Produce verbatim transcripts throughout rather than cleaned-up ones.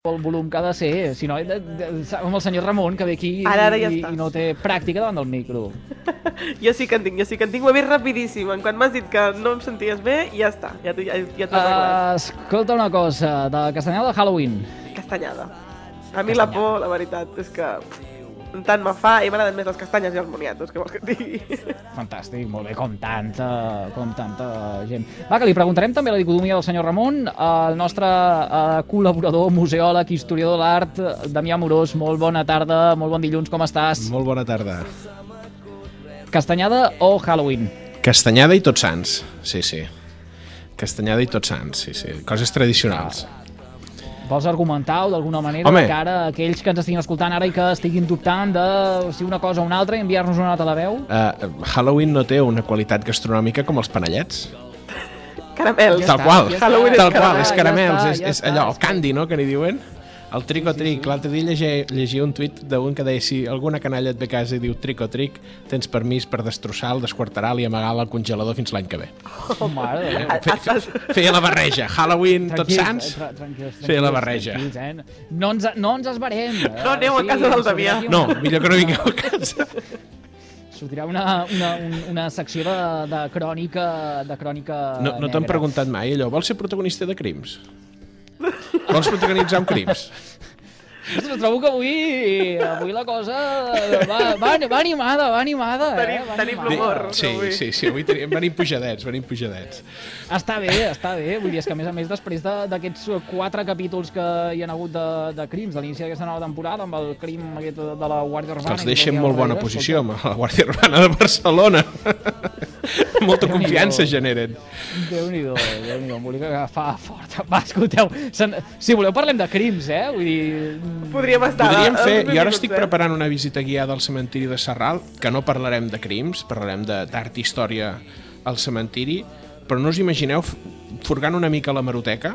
el volum que ha de ser, si no, de, de, amb el senyor Ramon, que ve aquí Ara, ara ja i, està. i no té pràctica davant del micro. Jo sí que en tinc, jo sí que en tinc, ho he vist rapidíssim. En quan m'has dit que no em senties bé, ja està, ja, ja, ja t'ho he arreglat. Uh, escolta una cosa, de Castanyada de Halloween. Castanyada. A mi la por, la veritat, és que tant me fa, i m'agraden més les castanyes i els moniatos, que vols que et digui. Fantàstic, molt bé, com tanta, com tanta gent. Va, que li preguntarem també la dicotomia del senyor Ramon, el nostre uh, col·laborador, museòleg, historiador de l'art, Damià Amorós. Molt bona tarda, molt bon dilluns, com estàs? Molt bona tarda. Castanyada o Halloween? Castanyada i Tots Sants, sí, sí. Castanyada i Tots Sants, sí, sí. Coses tradicionals. Vols argumentar-ho d'alguna manera? Home. Que ara aquells que ens estiguin escoltant ara i que estiguin dubtant de si una cosa o una altra i enviar-nos una nota a la veu? Uh, Halloween no té una qualitat gastronòmica com els panellets. Caramels. Ja Tal està, qual, ja Halloween està, tal ja qual, està, és caramels, ja és, està, és ja allò, està. el candy, no?, que n'hi diuen. El trick o trick. L'altre dia llegia, llegia un tuit d'un que deia si alguna canalla et ve a casa i diu trick o trick, tens permís per destrossar-lo, desquarterar-lo i amagar-lo al congelador fins l'any que ve. Oh, mare de Déu. Fe, fe, feia la barreja. Halloween, Tots Tranquils, Sants, eh, tra- tranquils, feia la tranquils, barreja. tranquils, eh? No ens, no ens esbarem. Eh? No aneu a casa del Damià. sortirà aquí No, una- millor que no vingueu a casa. Sortirà una, una, un- una secció de, de crònica... De crònica No, no t'han negra. preguntat mai allò, vols ser protagonista de crims? Vols protagonitzar un crims? Ostres, trobo que avui, avui la cosa va, va, va animada, va animada. Eh? Tenim- Va tenim animada. l'humor. Sí, avui. sí, sí, avui tenim, venim pujadets, venim pujadets. Està bé, està bé. Vull dir, és que a més a més després de- d'aquests quatre capítols que hi ha hagut de, de crims a l'inici d'aquesta nova temporada, amb el crim aquest de la Guàrdia Urbana... Que els i deixen tot molt el bona darrere, posició escolta, amb la Guàrdia Urbana de Barcelona. Molta confiança generen. Déu-n'hi-do, Déu-n'hi-do, em volia agafar fort. Va, escolteu, sen- si voleu parlem de crims, eh? Vull dir... Podríem estar... Podríem a- fer, a- jo ara minuts, estic eh? preparant una visita guiada al cementiri de Sarral, que no parlarem de crims, parlarem de- d'art i història al cementiri, però no us imagineu, f- furgant una mica la meroteca,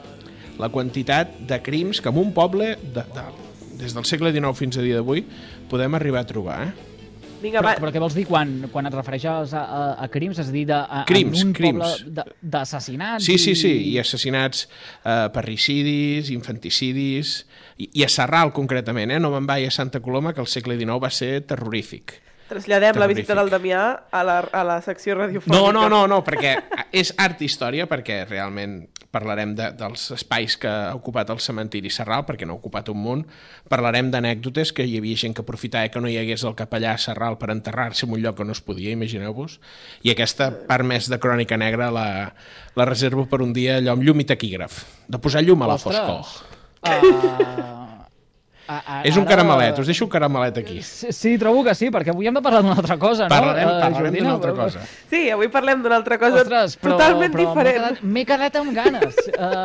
la quantitat de crims que en un poble, de, de, des del segle dinou fins a dia d'avui, podem arribar a trobar, eh? Vinga, Però, va. però què vols dir quan, quan et refereixes a, a, a crims? És a dir, de, a, Crims, en un crims. poble de- d'assassinats? Sí, sí, sí, i assassinats eh, parricidis, infanticidis, i, i a Sarral concretament, eh? No me'n vaig a Santa Coloma, que al segle dinou va ser terrorífic. Traslladem la Terrorífic. visita del Damià a la, a la secció radiofònica. No, no, no, no, perquè és art i història, perquè realment parlarem de, dels espais que ha ocupat el cementiri Sarral, perquè no ha ocupat un munt. Parlarem d'anècdotes, que hi havia gent que aprofitava que no hi hagués el capellà a Sarral per enterrar-se en un lloc que no es podia, imagineu-vos. I aquesta part més de crònica negra la, la reservo per un dia allò amb llum i taquígraf, de posar llum a la Ostres. foscor. Uh, a, a, És un ara- caramelet, us deixo un caramelet aquí. Sí, sí, trobo que sí, perquè avui hem de parlar d'una altra cosa, no? Parlarem, Eh, parlarem Jordina? d'una altra cosa. Sí, avui parlem d'una altra cosa Ostres, però, totalment però m'he diferent. quedat, m'he quedat amb ganes.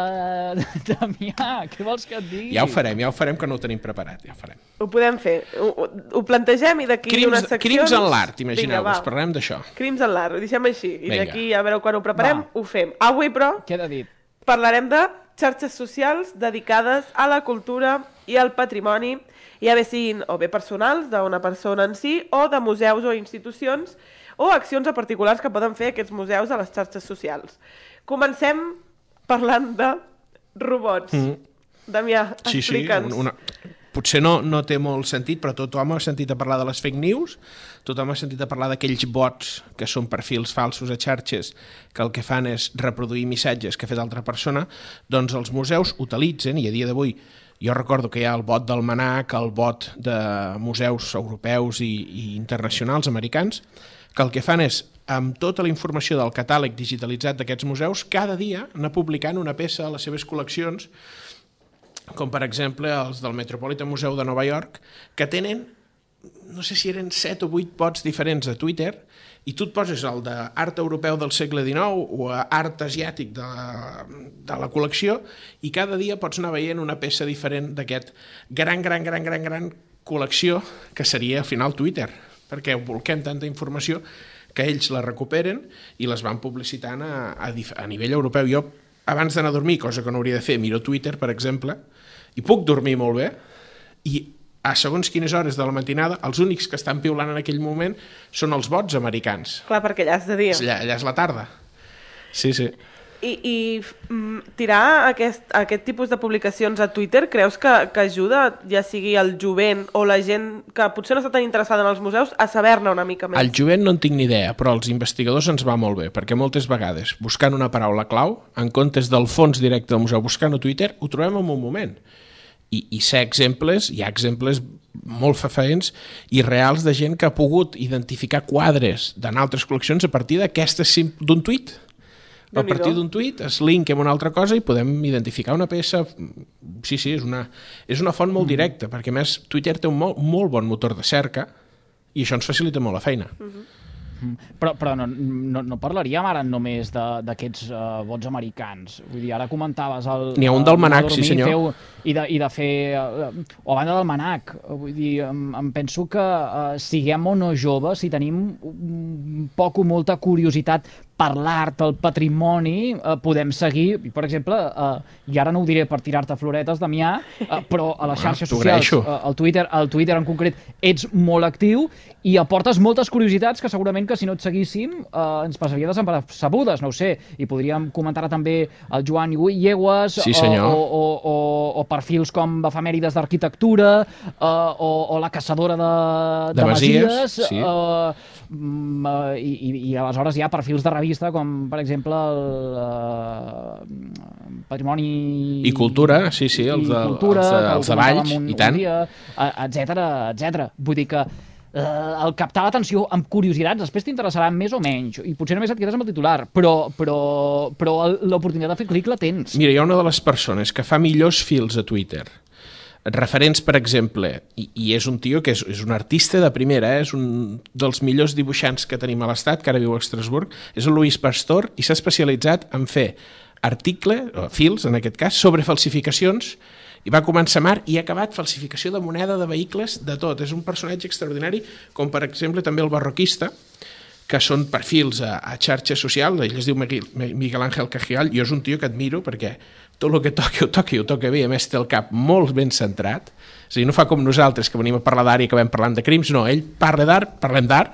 Uh, Damià, què vols que et digui? Ja ho farem, ja ho farem, que no ho tenim preparat, ja ho farem. Ho podem fer. Ho, ho, ho plantegem i d'aquí Crims, unes seccions... crims en l'art, Vinga, imagineu-vos, va. parlarem d'això. Crims en l'art, ho deixem així. I Vinga. d'aquí, a veure quan ho preparem, Va. ho fem. Avui, però, Queda dit. parlarem de xarxes socials dedicades a la cultura i al patrimoni, ja bé siguin o bé personals d'una persona en si, o de museus o institucions, o accions a particulars que poden fer aquests museus a les xarxes socials. Comencem parlant de robots. Mm. Damià, Sí, sí, explica'ns. una... potser no, no té molt sentit, però tothom ha sentit a parlar de les fake news, tothom ha sentit a parlar d'aquells bots que són perfils falsos a xarxes que el que fan és reproduir missatges que ha fet altra persona, doncs els museus utilitzen, i a dia d'avui jo recordo que hi ha el bot del MNAC, el bot de museus europeus i, i internacionals americans, que el que fan és, amb tota la informació del catàleg digitalitzat d'aquests museus, cada dia anar publicant una peça a les seves col·leccions, com per exemple els del Metropolitan Museum de Nova York, que tenen, no sé si eren set o vuit bots diferents a Twitter, i tu et poses el d'art europeu del segle dinou o art asiàtic de, de la col·lecció, i cada dia pots anar veient una peça diferent d'aquest gran, gran, gran, gran, gran col·lecció que seria al final Twitter, perquè volquem tanta informació que ells la recuperen i les van publicitant a, a, a nivell europeu. Jo, abans d'anar a dormir, cosa que no hauria de fer, miro Twitter, per exemple, i puc dormir molt bé, i a segons quines hores de la matinada, els únics que estan piulant en aquell moment són els bots americans. Clar, perquè allà és de dia. Allà, allà és la tarda. Sí, sí. I, i mm, tirar aquest, aquest tipus de publicacions a Twitter creus que, que ajuda, ja sigui el jovent o la gent que potser no està tan interessada en els museus, a saber-ne una mica més? El jovent no en tinc ni idea, però als investigadors ens va molt bé, perquè moltes vegades, buscant una paraula clau, en comptes del fons directe del museu, buscant a Twitter, ho trobem en un moment. I, i sé exemples, hi ha exemples molt fefaents i reals de gent que ha pogut identificar quadres d'altres col·leccions a partir d'aquestes d'un tuit. A partir d'un tuit es linkem una altra cosa i podem identificar una peça. Sí, sí, és una, és una font molt directa, mm. perquè a més Twitter té un molt, molt bon motor de cerca i això ens facilita molt la feina. Mm-hmm. Però, però no, no, no parlaríem ara només d'aquests uh, vots americans. Vull dir, ara comentaves el... N'hi ha un del Manac, sí senyor. Feu, i, de, I de fer... Uh, o a banda del Manac, vull dir, em, em penso que uh, siguem o no joves, si tenim un poc o molta curiositat per l'art, el patrimoni, eh, podem seguir, per exemple, eh, i ara no ho diré per tirar-te floretes, Damià, eh, però a les xarxes socials, eh, el Twitter, el Twitter en concret, ets molt actiu i aportes moltes curiositats que segurament que si no et seguíssim eh, ens passaria desapercebudes, no ho sé, i podríem comentar també el Joan Llegües, sí, o, o, o, o, o perfils com efemèrides d'arquitectura, eh, o, o la caçadora de, de, de Masies, Masies sí. eh, i, i, i aleshores hi ha perfils de revista com per exemple el uh, Patrimoni i Cultura, sí, sí, els de, cultura, els de, els de Valls, un, i tant, dia, etcètera, etcètera. Vull dir que uh, el captar l'atenció amb curiositats després t'interessarà més o menys i potser només et quedes amb el titular, però, però, però l'oportunitat de fer clic la tens. Mira, hi ha una de les persones que fa millors fils a Twitter, referents, per exemple, i, i és un tio que és, és un artista de primera, eh? És un dels millors dibuixants que tenim a l'Estat, que ara viu a Estrasburg, és el Luis Pastor, i s'ha especialitzat en fer article, o fils en aquest cas, sobre falsificacions, i va començar mar i ha acabat falsificació de moneda, de vehicles, de tot. És un personatge extraordinari, com per exemple també el Barroquista, que són perfils a, a xarxes socials, ell es diu Miguel Ángel Cajigal, jo és un tio que admiro perquè tot el que toqui ho toqui, ho toca bé, a més té el cap molt ben centrat, és a dir, no fa com nosaltres que venim a parlar d'art i acabem parlant de crims, no, ell parla d'art, parlem d'art,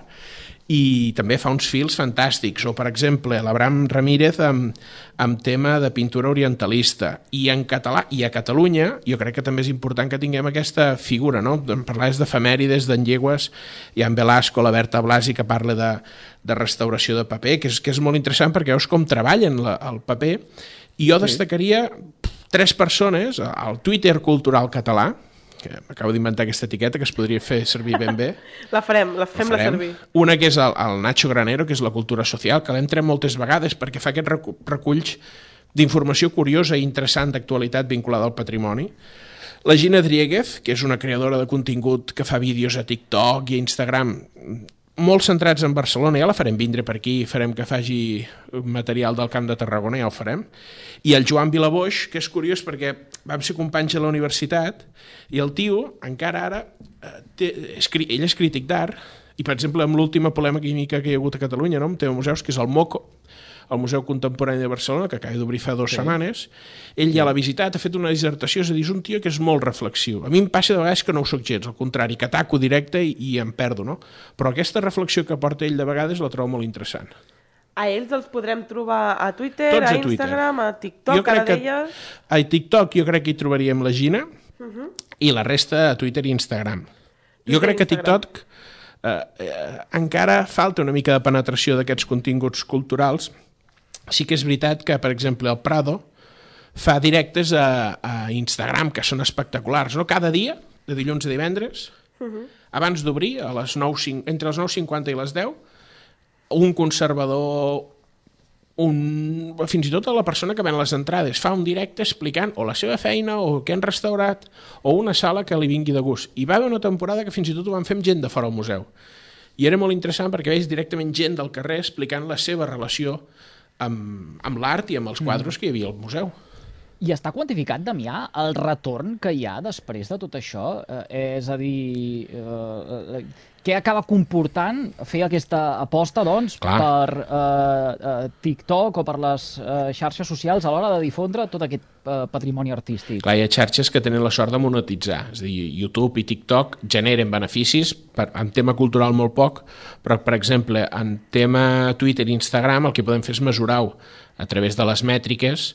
i també fa uns fils fantàstics, o per exemple l'Abraham Ramírez amb, amb tema de pintura orientalista, i en català i a Catalunya jo crec que també és important que tinguem aquesta figura, no? En parlaves d'efemèrides, d'en Llegües, hi ha en Velasco, la Berta Blasi que parla de, de restauració de paper, que és, que és molt interessant perquè veus com treballen la, el paper, i jo destacaria tres persones al Twitter cultural català, que m'acabo d'inventar aquesta etiqueta que es podria fer servir ben bé. La farem, la fem la, la servir. Una que és el, el Nacho Granero, que és la cultura social, que l'entrem moltes vegades perquè fa aquests recu reculls d'informació curiosa i interessant d'actualitat vinculada al patrimoni. La Gina Driéguez, que és una creadora de contingut que fa vídeos a TikTok i a Instagram, molt centrats en Barcelona, ja la farem vindre per aquí, farem que faci material del Camp de Tarragona, ja ho farem. I el Joan Vilaboix, que és curiós perquè vam ser companys a la universitat i el tio, encara ara, té, és, ell és crític d'art i, per exemple, amb l'última polèmica que hi ha hagut a Catalunya, no? Amb tema museus, que és el MOCO, el Museu Contemporani de Barcelona, que acaba d'obrir fa dues sí. setmanes, ell ja l'ha visitat, ha fet una dissertació, és a dir, és un tio que és molt reflexiu. A mi em passa de vegades que no ho soc gens, al contrari, que ataco directe i, i em perdo, no? Però aquesta reflexió que porta ell de vegades la trobo molt interessant. A ells els podrem trobar a Twitter, Tots a, a Instagram, a TikTok, cada d'elles... A TikTok jo crec que hi trobaríem la Gina uh -huh. i la resta a Twitter i Instagram. Jo crec que TikTok eh, eh, encara falta una mica de penetració d'aquests continguts culturals. Sí que és veritat que, per exemple, el Prado fa directes a, a Instagram, que són espectaculars, no? Cada dia, de dilluns a divendres, uh-huh. abans d'obrir, a les nou, entre les nou cinquanta i les deu, un conservador, un, fins i tot la persona que ven les entrades, fa un directe explicant o la seva feina, o què han restaurat, o una sala que li vingui de gust. I va haver una temporada que fins i tot ho van fer amb gent de fora al museu. I era molt interessant perquè veus directament gent del carrer explicant la seva relació amb, amb l'art i amb els quadros que hi havia al museu. I està quantificat, Damià, el retorn que hi ha després de tot això? Eh, és a dir, eh, què acaba comportant fer aquesta aposta, doncs, Clar. per eh, eh, TikTok o per les eh, xarxes socials a l'hora de difondre tot aquest eh, patrimoni artístic? Clar, hi ha xarxes que tenen la sort de monetitzar. És a dir, YouTube i TikTok generen beneficis, per, en tema cultural molt poc, però, per exemple, en tema Twitter i Instagram el que podem fer és mesurar-ho a través de les mètriques,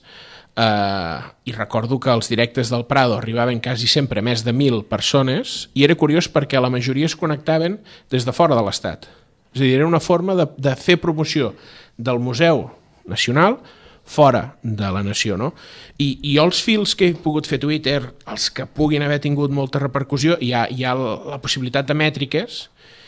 eh, i recordo que els directes del Prado arribaven quasi sempre més de mil persones, i era curiós perquè la majoria es connectaven des de fora de l'Estat. És a dir, era una forma de, de fer promoció del Museu Nacional fora de la nació, no? I, i els fils que he pogut fer a Twitter, els que puguin haver tingut molta repercussió, hi ha, hi ha la possibilitat de mètriques,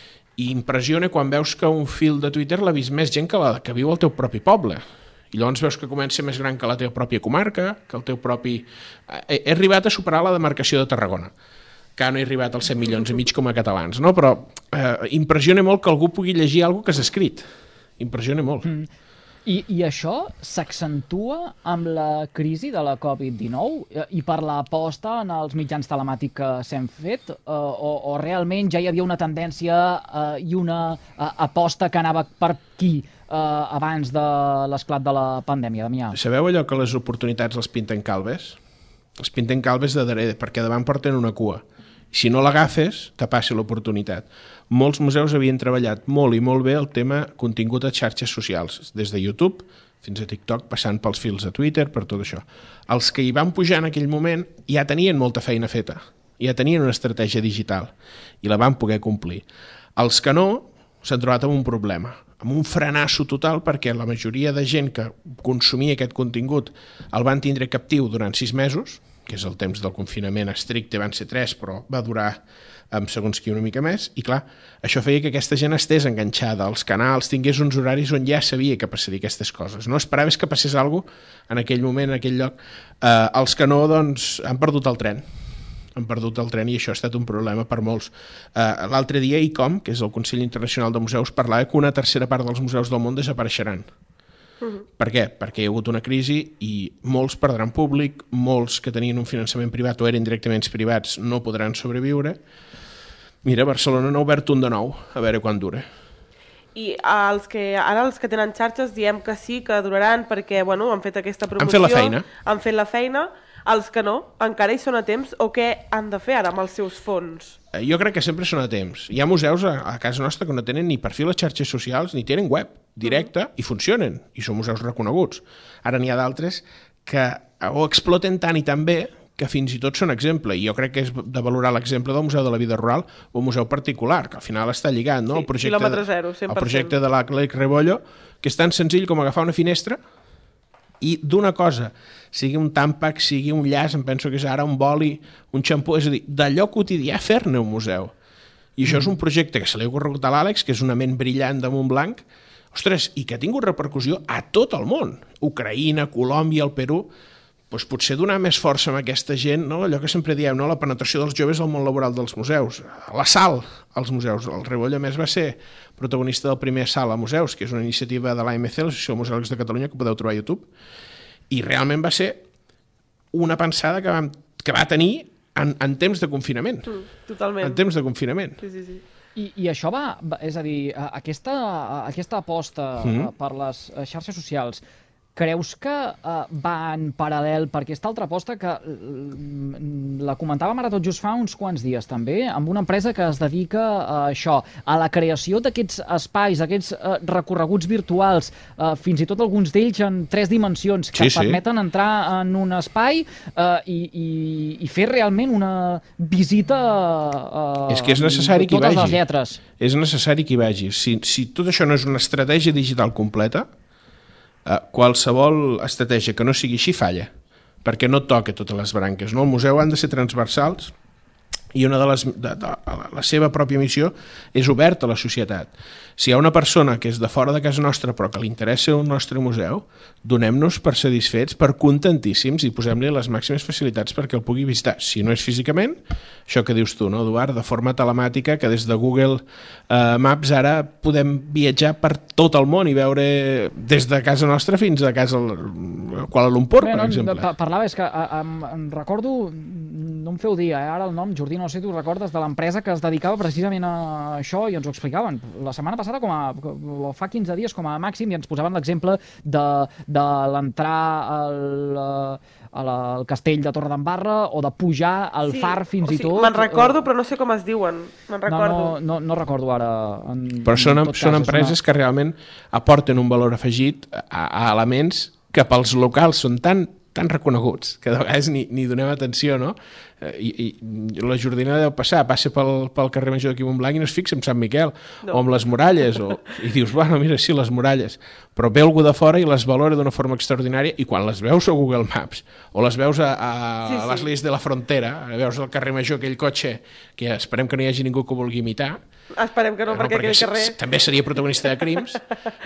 i impressiona quan veus que un fil de Twitter l'ha vist més gent que la que viu al teu propi poble. I llavors veus que comença més gran que la teva pròpia comarca, que el teu propi... He, he arribat a superar la demarcació de Tarragona, que no he arribat als set milions i mig com a catalans, no? Però eh, impressiona molt que algú pugui llegir alguna que s'ha escrit. Impressiona molt. Mm. I, I això s'accentua amb la crisi de la covid dinou i per l'aposta en els mitjans telemàtics que s'han fet, eh, o, o realment ja hi havia una tendència eh, i una eh, aposta que anava per aquí eh, abans de l'esclat de la pandèmia, Damià? Sabeu allò que les oportunitats les pinten calbes? Els pinten calbes de darrere, perquè davant porten una cua. Si no l'agafes, te passi l'oportunitat. Molts museus havien treballat molt i molt bé el tema contingut a xarxes socials, des de YouTube fins a TikTok, passant pels fils de Twitter, per tot això. Els que hi van pujar en aquell moment ja tenien molta feina feta, ja tenien una estratègia digital i la van poder complir. Els que no s'han trobat amb un problema, amb un frenasso total, perquè la majoria de gent que consumia aquest contingut el van tindre captiu durant sis mesos, que és el temps del confinament estricte, van ser tres, però va durar amb segons qui una mica més, i clar, això feia que aquesta gent estés enganxada als canals, tingués uns horaris on ja sabia que passaria aquestes coses. No esperaves que passés alguna cosa en aquell moment, en aquell lloc. Eh, els que no, doncs, han perdut el tren. Han perdut el tren i això ha estat un problema per molts. Eh, l'altre dia, I C O M, que és el Consell Internacional de Museus, parlava que una tercera part dels museus del món desapareixeran. Uh-huh. Per què? Perquè hi ha hagut una crisi i molts perdran públic, molts que tenien un finançament privat o eren directaments privats no podran sobreviure. Mira, Barcelona n'ha obert un de nou, a veure quan dura. I els que, ara els que tenen xarxes diem que sí, que duraran perquè bueno, han fet aquesta promoció. Han fet la feina. Han fet la feina. Els que no, encara hi són a temps o què han de fer ara amb els seus fons? Jo crec que sempre són a temps. Hi ha museus a, a casa nostra que no tenen ni perfil a xarxes socials ni tenen web directe mm. i funcionen, i són museus reconeguts. Ara n'hi ha d'altres que ho exploten tant i tan bé que fins i tot són exemple, i jo crec que és de valorar l'exemple del Museu de la Vida Rural o un museu particular, que al final està lligat, no? Sí, el projecte, quilòmetre zero, cent per cent. El projecte de l'Àlex Rebollo, que és tan senzill com agafar una finestra i d'una cosa, sigui un tàmpac, sigui un llaç, em penso que és ara un boli, un xampú, és a dir, d'allò quotidià fer-ne un museu. I això mm. és un projecte que se li ha ocorregut a l'Àlex, que és una ment brillant de Montblanc, ostres, i que ha tingut repercussió a tot el món. Ucraïna, Colòmbia, el Perú. Doncs potser donar més força a aquesta gent, no? Allò que sempre diem, no? La penetració dels joves al món laboral dels museus, la sal als museus. El Rebollo, a més, va ser protagonista del primer Sal a Museus, que és una iniciativa de l'A M C, l'Associació de Museòlegs de Catalunya, que podeu trobar a YouTube, i realment va ser una pensada que, vam, que va tenir en, en temps de confinament. Totalment. En temps de confinament. Sí, sí, sí. I, I això va, és a dir, aquesta, aquesta aposta mm. per les xarxes socials, creus que uh, va en paral·lel per aquesta altra aposta que uh, la comentàvem ara tot just fa uns quants dies també, amb una empresa que es dedica a això, a la creació d'aquests espais, aquests uh, recorreguts virtuals, uh, fins i tot alguns d'ells en tres dimensions, que sí, permeten sí. entrar en un espai uh, i, i, i fer realment una visita uh, és que és necessari que hi vagi. Totes les lletres. És necessari que hi vagi. Si, si tot això no és una estratègia digital completa, Uh, qualsevol estratègia que no sigui així falla, perquè no toca totes les branques, no? El museu han de ser transversals i una de les, de, de, la seva pròpia missió és oberta a la societat. Si hi ha una persona que és de fora de casa nostra però que li interessa el nostre museu, donem-nos per satisfets, per contentíssims, i posem-li les màximes facilitats perquè el pugui visitar. Si no és físicament, això que dius tu, no, Eduard, de forma telemàtica, que des de Google eh, Maps ara podem viatjar per tot el món i veure des de casa nostra fins a casa a Kuala Lumpur, Bé, per no, exemple. Parlava, és que em, em recordo, no em feu dir, eh, ara el nom, Jordi, no sé si tu recordes, de l'empresa que es dedicava precisament a això i ens ho explicaven. La setmana passada, com a, fa quinze dies com a màxim, i ens posaven l'exemple de, de l'entrar al, al, al castell de Torredembarra o de pujar al sí, far fins o i sigui, tot. Me'n recordo, però no sé com es diuen. Me'n recordo. No, no, no, no recordo ara. En, però són, en tot són cas, empreses una... que realment aporten un valor afegit a, a elements que pels locals són tan, tan reconeguts que de vegades ni, ni donem atenció, no? I, i la Jordina deu passar, passa pel, pel carrer Major d'aquí Montblanc i no es fixa en Sant Miquel, no. o amb les muralles, o, i dius, bueno, mira, sí, les muralles, però ve algú de fora i les valora d'una forma extraordinària, i quan les veus a Google Maps, o les veus a, a, sí, sí. a les Lies de la Frontera, veus al carrer Major aquell cotxe, que esperem que no hi hagi ningú que ho vulgui imitar, esperem que no, no perquè, perquè aquell carrer... també seria protagonista de crims,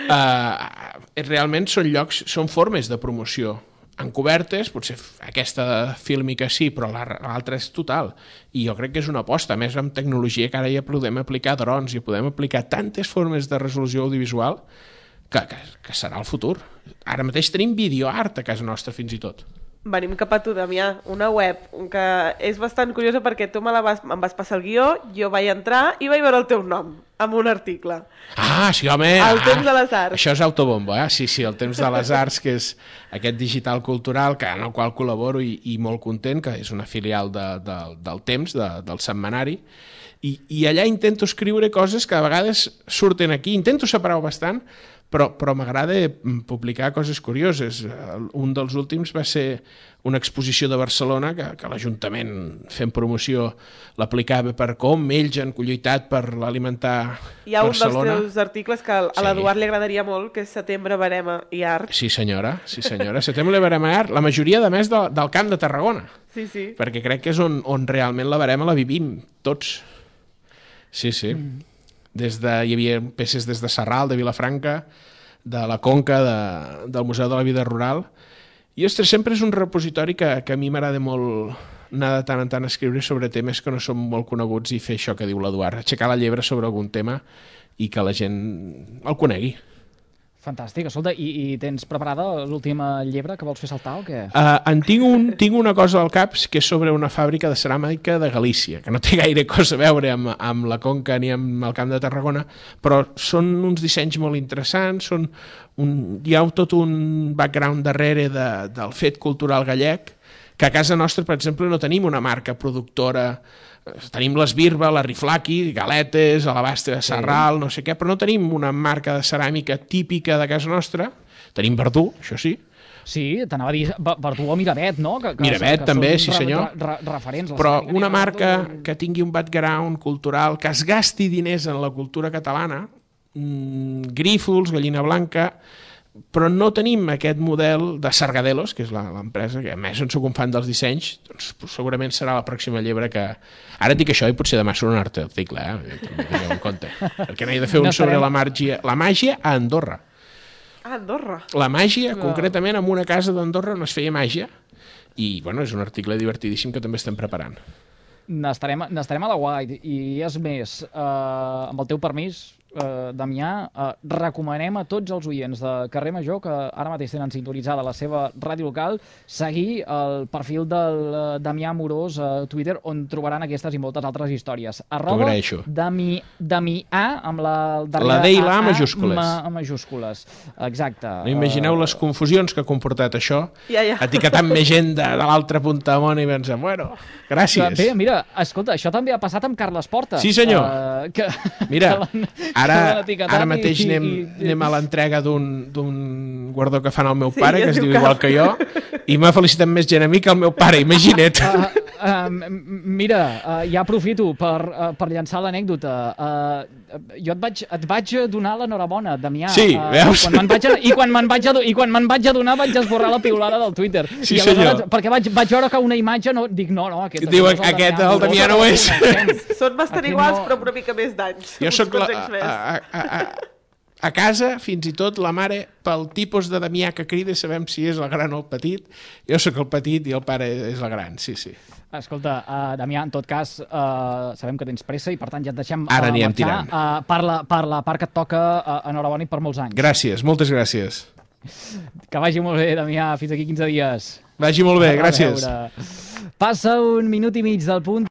uh, realment són llocs, són formes de promoció encobertes, potser aquesta fílmica sí, però l'altra és total. I jo crec que és una aposta. A més, amb tecnologia que ara ja podem aplicar drons i podem aplicar tantes formes de resolució audiovisual que, que, que serà el futur. Ara mateix tenim videoart a casa nostra, fins i tot. Venim cap a tu, Damià, una web que és bastant curiosa perquè tu me la vas, em vas passar el guió, jo vaig entrar i vaig veure el teu nom en un article. Ah, sí, home! El ah, temps de les arts. Això és autobombo, eh? Sí, sí, el temps de les arts, que és aquest digital cultural que, en el qual col·laboro i, i molt content, que és una filial de, de, del temps, de, del setmanari, i, i allà intento escriure coses que a vegades surten aquí, intento separar-ho bastant, però, però m'agrada publicar coses curioses. Un dels últims va ser una exposició de Barcelona que, que l'Ajuntament, fent promoció, l'aplicava per com ells han lluitat per alimentar Barcelona. Hi ha un dels teus articles que a l'Eduard sí. li agradaria molt, que és Setembre, Verema i Art. Sí senyora, sí senyora. Setembre, Verema i Art, la majoria de més de, del Camp de Tarragona. Sí, sí. Perquè crec que és on, on realment la Verema la vivim, tots. Sí, sí. Mm. Des de, hi havia peces des de Sarral, de Vilafranca, de la Conca, de, del Museu de la Vida Rural, i ostres, sempre és un repositori que, que a mi m'agrada molt anar de tant en tant a escriure sobre temes que no són molt coneguts i fer això que diu l'Eduard, aixecar la llebre sobre algun tema i que la gent el conegui. Fantàstic, escolta, i, i tens preparada l'última llebre que vols fer saltar o què? Uh, en tinc, un, tinc una cosa al cap que és sobre una fàbrica de ceràmica de Galícia, que no té gaire cosa a veure amb, amb la Conca ni amb el Camp de Tarragona, però són uns dissenys molt interessants, són un, hi ha tot un background darrere de, del fet cultural gallec, que a casa nostra, per exemple, no tenim una marca productora. Tenim l'Esbirba, la Riflaqui, galetes, alabastre de Sarral, no sé què, però no tenim una marca de ceràmica típica de casa nostra. Tenim Verdú, això sí. Sí, t'anava a dir Verdú o Miravet, no? Que, que, Miravet, que també, són sí senyor. Re, re, referents. Però una marca que tingui un background cultural, que es gasti diners en la cultura catalana, mmm, Grífols, Gallina Blanca, però no tenim aquest model de Sargadelos, que és l'empresa que a més en soc un fan dels dissenys, doncs segurament serà la pròxima llebre que... Ara et dic això i potser demà surt un article, eh? Tingueu en compte. Perquè n'he de fer un no sobre la màgia, la màgia a Andorra. A Andorra? La màgia, no. Concretament en una casa d'Andorra on es feia màgia, i bueno, és un article divertidíssim que també estem preparant. N'estarem a la White, i és més, eh, amb el teu permís, Uh, Damià, uh, recomanem a tots els oients de Carrer Major que ara mateix tenen sintonitzada la seva ràdio local seguir el perfil del uh, Damià Amorós a Twitter, on trobaran aquestes i moltes altres històries. Arroba Dami, Damià amb la la D i la A majúscules. Ma, majúscules. Exacte. No imagineu uh, les confusions que ha comportat això, ja, ja. etiquetant més gent de, de l'altra punta de món i pensant, bueno, gràcies. Bé, mira, escolta, això també ha passat amb Carles Porta. Sí senyor. Uh, que, mira, que Ara, ara mateix i, anem, i, anem a l'entrega d'un guardó que fan al meu sí, pare, que es diu igual que jo, i m'ha felicitat més gent a mi que el meu pare, imagina't. Uh, uh, mira, uh, ja aprofito per, uh, per llançar l'anècdota. Uh, jo et vaig, et vaig donar l'enhorabona, Damià. Sí, uh, veus? Quan me'n vaig, I quan me'n vaig, quan vaig adonar vaig esborrar la piulada del Twitter. Sí, senyor. Perquè vaig, vaig veure que una imatge, no, dic, no, no, aquest, Diu, aquest, aquest el Damià no ho és. Són bastant Aquí iguals, no... però una mica més d'anys. Jo soc la, a, a, a, a casa, fins i tot, la mare, pel tipus de Damià que crida, sabem si és el gran o el petit. Jo sóc el petit i el pare és el gran, sí, sí. Escolta, uh, Damià, en tot cas, uh, sabem que tens pressa i per tant ja et deixem Ara uh, marxar. Uh, per, la, per la part que et toca, uh, enhorabona i per molts anys. Gràcies, moltes gràcies. Que vagi molt bé, Damià, fins aquí quinze dies. Vagi molt bé, gràcies. Passa un minut i mig del punt.